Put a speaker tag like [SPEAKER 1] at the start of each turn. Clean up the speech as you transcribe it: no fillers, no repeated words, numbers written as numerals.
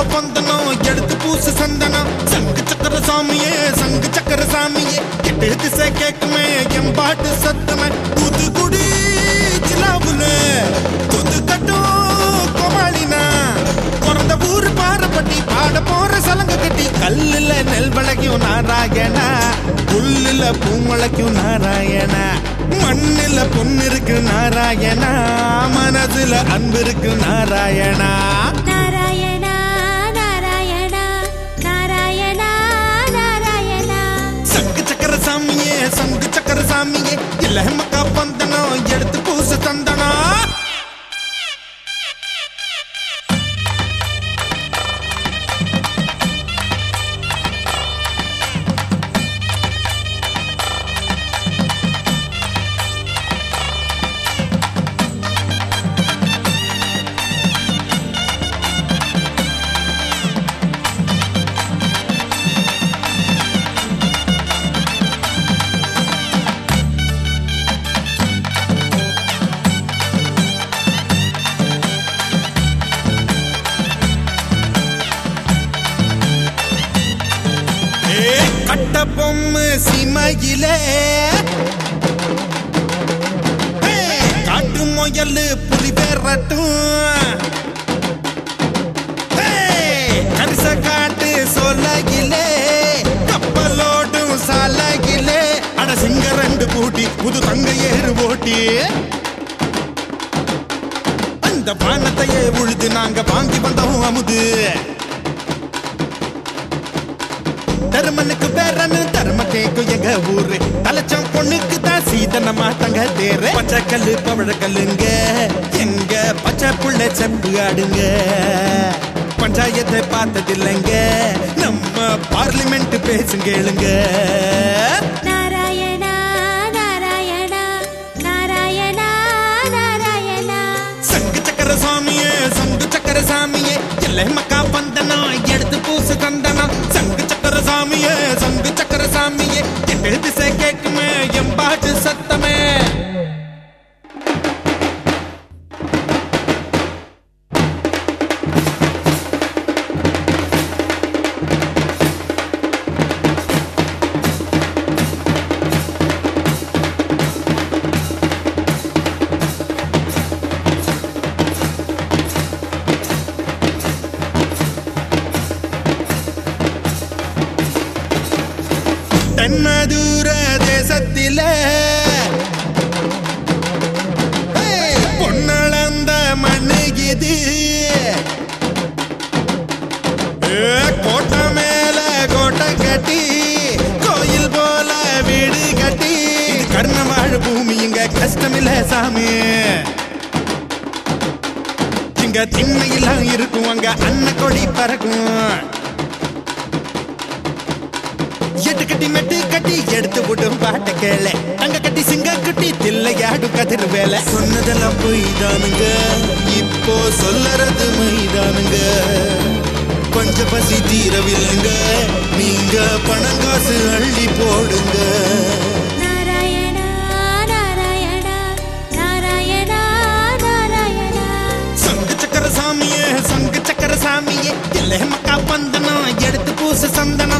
[SPEAKER 1] பந்தனம் எடுத்து பூசு சந்தனம் சங்கு சக்கர சாமியே சங்கு சக்கர சாமியே கெட்டு திசை கேக்குமே எம்பாட்டு சத்தமே தூத்துக்குடி ஜிலாவுல துது கட்டும் கோமாளினா பிறந்த ஊரு பாரப்பட்டி பாட போற சலங்க கட்டி கல்லுல நெல் விளைக்கும் நாராயணா புல்லுல பூமுளைக்கும் நாராயணா மண்ணுல பொண்ணு இருக்கு நாராயணா மனதுல அன்பு இருக்கு நாராயணா
[SPEAKER 2] நாராயணா நாராயணா நாராயணா நாராயணா
[SPEAKER 1] சங்கு சக்கர சாமியே சங்கு சக்கர சாமியே இல்ல மக்கா பந்தனம் எடுத்து பூசு தந்தனா கட்ட பொம்மை சீமையிலே காட்டு முயல் புலி பேரட்டும் கரிச காட்டு சொலகிலே கப்பலோடும் சாலகிலே அட சிங்க ரெண்டு பூட்டி புது தங்க ஏறு போட்டி அந்த பானத்தையே உழுது நாங்க வாங்கி வந்தோம் அமுது தருமனுக்கு பேரனு தரும கேக்கும் எங்க ஊரு தலைச்சம் பொண்ணுக்கு தான் சீதனமா தங்க தேரு பச்சை கல்லு பவழக்கல்லுங்க எங்க பச்சை புள்ள செம்பு ஆடுங்க பஞ்சாயத்தை பார்த்ததில்லைங்க நம்ம பார்லிமெண்ட் பேசுங்கேளுங்க
[SPEAKER 2] நாராயணா நாராயணா நாராயணா நாராயணா
[SPEAKER 1] சங்கு சக்கர சாமியே சங்கு சக்கர சாமியே இல்லை மக்கா பந்தனம் எடுத்து பூசு தந்தனா சங்கு சக்கர சாமியே சங்கு சக்கர சாமியே எட்டு திசை கேக்குமே எம்பாட்டு சத்தமே தென்மதுர தேசத்திலே பொன்னளந்த மண்ணுகிது கோட்டை மேல கோட்டை கட்டி கோயில் போல வீடு கட்டி கர்ணவாழ் பூமி இங்க கஷ்டமில்ல சாமி இங்க திண்மையெல்லாம் இருக்கும் அங்க அன்ன கொடி பறக்கும் எட்டு கட்டி மெட்டு கட்டி எடுத்து விடும் பாட்டு கேள அங்க கட்டி சிங்க குட்டி தில்லையாடு கதிர் வேலை சொன்னதெல்லாம் போய் தானுங்க இப்போ சொல்லறது மைதானுங்க கொஞ்சம் பசி தீரவில்லைங்க நீங்க பணங்காசு அள்ளி போடுங்க
[SPEAKER 2] நாராயணா நாராயணா நாராயணா நாராயணா
[SPEAKER 1] சங்கு சக்கர சாமியே சங்கு சக்கர சாமியே இல்லை மக்கா பந்தனம் எடுத்து பூசு சந்தனம்